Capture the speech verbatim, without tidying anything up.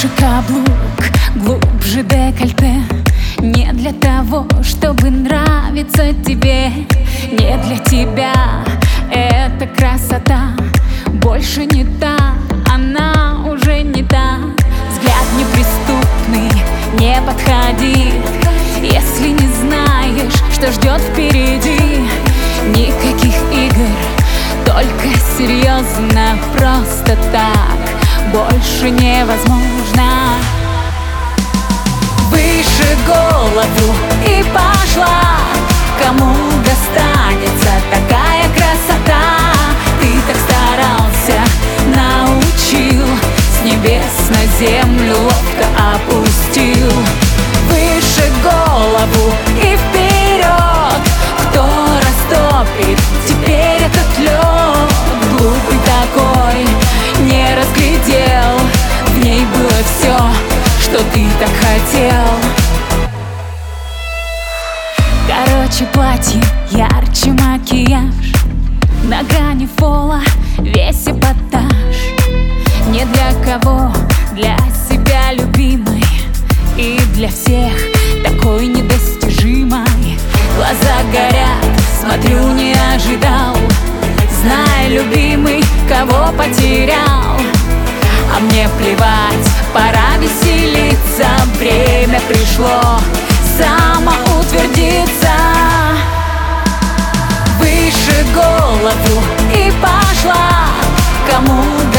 Выше каблук, глубже декольте. Не для того, чтобы нравиться тебе, не для тебя эта красота больше не та, она уже не та. Взгляд неприступный, не подходи, если не знаешь, что ждет впереди. Никаких игр, только серьезно, просто так больше невозможно. Выше голову и пошла, кому достанется такая красота. Ты так старался, научил, с небес на землю ловко опустил. Выше голову и вперед, кто растопит теперь этот лед? Глупый такой, не разглядел, в ней было все, что ты так хотел. Короче платье, ярче макияж, на грани фола весь эпатаж. Не для кого, для себя любимой, и для всех такой недостижимой. Глаза горят, смотрю, не ожидал, знай, любимый, кого потерял. А мне плевать, пора веселиться, время пришло самоутвердиться. Выше голову и пошла, кому